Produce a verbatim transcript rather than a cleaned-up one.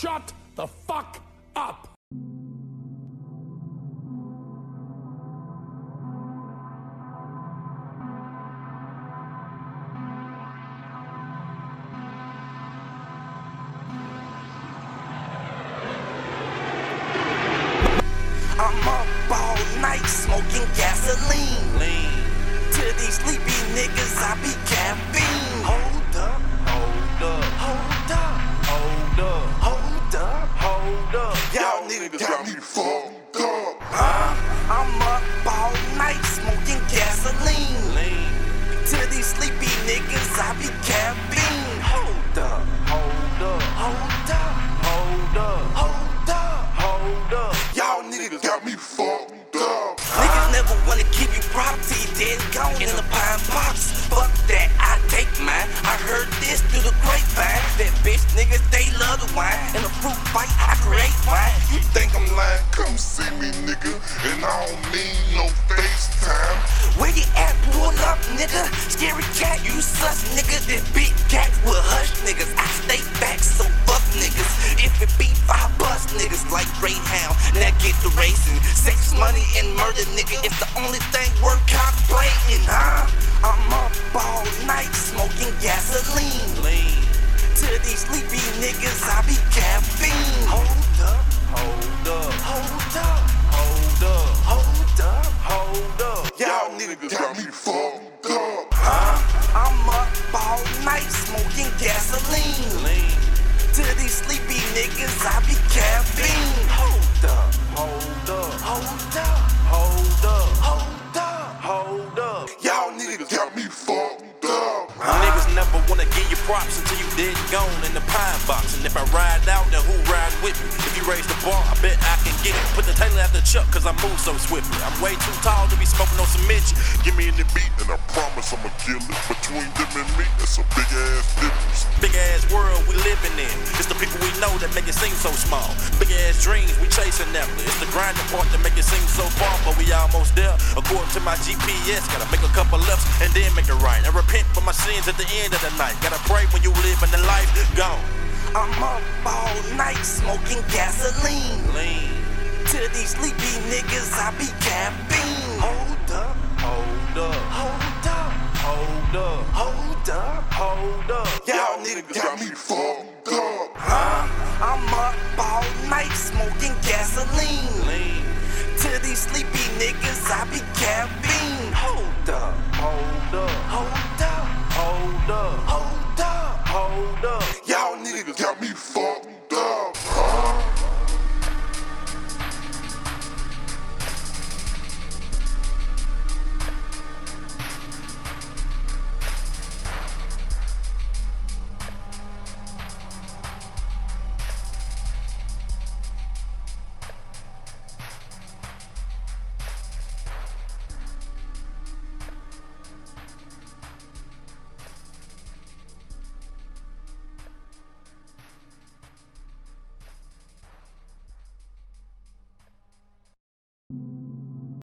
Shut the fuck up! I'm up all night smoking gasoline. Lean. To these sleepy niggas, I be caffeine. Hold up, hold up, hold up, hold up, hold up, hold up. Y'all niggas got me fucked up. Huh? I'm up all night smoking gasoline. Lean. To these sleepy niggas, I be caffeine. Hold up, hold up, hold up, hold up, hold up, hold up. Y'all niggas got me fucked up. Niggas never wanna give you property, dead gone in a pine box. Fuck that, I take mine. I heard this through the grapevine. That bitch niggas, they love the wine. In a fruit fight, I create wine. You think I'm lying? Come see me, nigga. And I don't mean no FaceTime. Where you at? Pull up, nigga. Scary cat, you sus, nigga. This big cat will hush niggas. I stay back, so fuck niggas. If it beef, I bust niggas like Greyhound. Now get the racing. Sex, money, and murder, nigga. It's the only thing worth contemplating, huh? I'm up all night smoking gasoline. Lean. To these sleepy niggas, I be caffeine. Hold up, hold up, hold up, hold up, hold up, hold up. Y'all niggas Got me fucked up. Huh? I'm up all night smoking gasoline. Lean. To these sleepy niggas, I be caffeine. Hold up, hold up, hold up, hold up, hold up, hold up. Y'all niggas Got me fucked up. Niggas never wanna give you props until you dead and gone in the pine box. And if I ride out, then who ride with me? If you raise the bar, I bet I can get it. Put the Taylor after Chuck, cause I move so swiftly. I'm way too tall to be smoking on some Mitch. Give me in the beat, and I promise I'ma kill it. Between them and me, it's a big ass difference. Big ass world we living in. It's the people we know that make it seem so small. Big ass dreams we chasing after. It's the grinding part that make it seem so far, but we almost there. According to my G P S, gotta make a couple lefts and then make it right. And repent for my sins at the end of the night. Gotta pray when you living the life gone. I'm up all night smoking gasoline. Lean. To these sleepy niggas, I be caffeine. Hold up, Hold up, hold up, hold up, hold up. hold up. Y'all niggas Got me fucked up. Huh? I'm up all night smoking gasoline. Lean. To these sleepy niggas, I be caffeine. Hold up, Hold up,